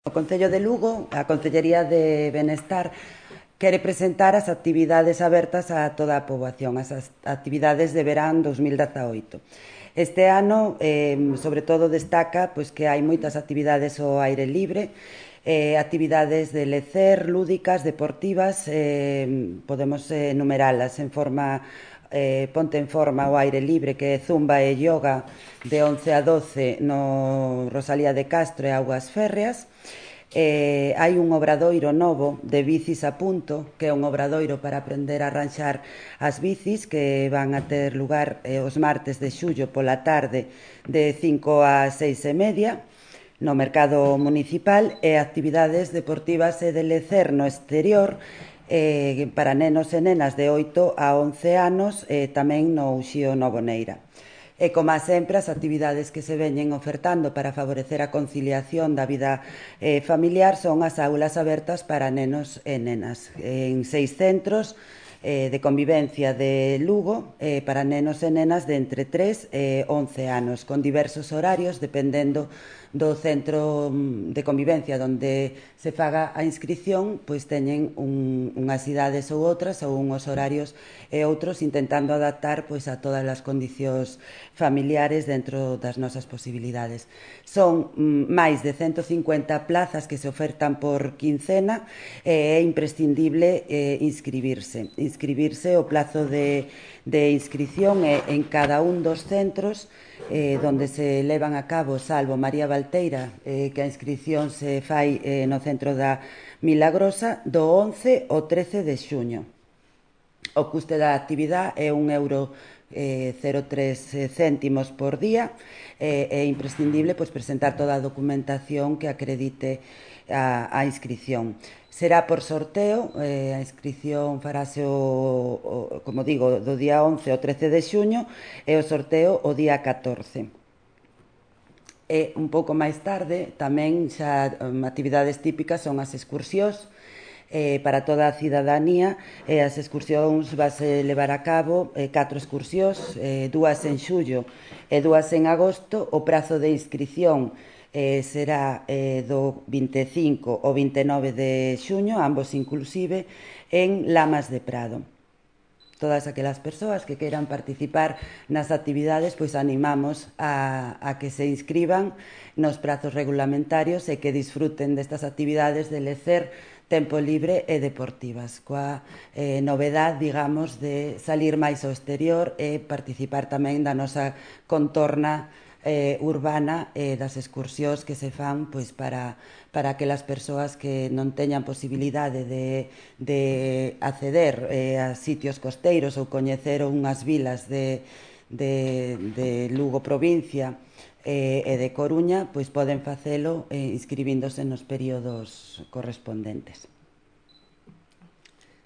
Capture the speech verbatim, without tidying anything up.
O Concello de Lugo, a Concellería de Benestar, quere presentar as actividades abertas a toda a poboación, as actividades de verán dos mil dezaoito. Este ano, eh, sobre todo, destaca pois, que hai moitas actividades ao aire libre, eh, actividades de lecer, lúdicas, deportivas, eh, podemos enumeralas en forma eh, ponte en forma ao aire libre, que é zumba e yoga de once a doce no Rosalía de Castro e Augas Férreas. Eh, hai un obradoiro novo de bicis a punto, que é un obradoiro para aprender a arranxar as bicis, que van a ter lugar eh, os martes de xullo pola tarde de cinco a seis e media no mercado municipal, e actividades deportivas e de lecer no exterior eh, para nenos e nenas de oito a once anos, eh, tamén no Uxío Novo Neira. E, como sempre, as actividades que se veñen ofertando para favorecer a conciliación da vida eh, familiar son as aulas abertas para nenos e nenas en seis centros eh, de convivencia de Lugo eh, para nenos e nenas de entre tres e once anos, con diversos horarios dependendo do centro de convivencia onde se faga a inscripción, pois teñen un, unhas idades ou outras ou unhos horarios e outros, intentando adaptar pois a todas as condicións familiares dentro das nosas posibilidades. Son mm, máis de ciento cincuenta plazas que se ofertan por quincena e é imprescindible eh, inscribirse. Inscribirse, o plazo de, de inscripción é en cada un dos centros eh, donde se levan a cabo, salvo María Valteira, eh, que a inscripción se fai eh, no centro da Milagrosa, do once ao trece de xuño. O custe da actividade é un euro eh, cero coma tres céntimos por día. Eh, é imprescindible pois, presentar toda a documentación que acredite a, a inscripción. Será por sorteo, eh, a inscripción farase o, o, como digo, do día once ao trece de xuño e o sorteo o día catorce. E un pouco máis tarde tamén xa um, actividades típicas son as excursións eh, para toda a cidadanía, e as excursións vase levar a cabo eh, catro excursións, eh, dúas en xullo e dúas en agosto. O prazo de inscripción eh, será eh, do vinte e cinco ao vinte e nove de xuño, ambos inclusive, en Lamas de Prado. Todas aquelas persoas que queiran participar nas actividades, pois animamos a, a que se inscriban nos prazos regulamentarios e que disfruten destas actividades de lecer, tempo libre e deportivas, coa eh, novedad, digamos, de salir máis ao exterior e participar tamén da nosa contorna eh, urbana e das excursións que se fan pois, para, para aquelas persoas que non teñan posibilidade de, de acceder eh, a sitios costeiros ou coñecer unhas vilas de, de, de Lugo provincia e, e de Coruña, pois poden facelo eh, inscribíndose nos períodos correspondentes.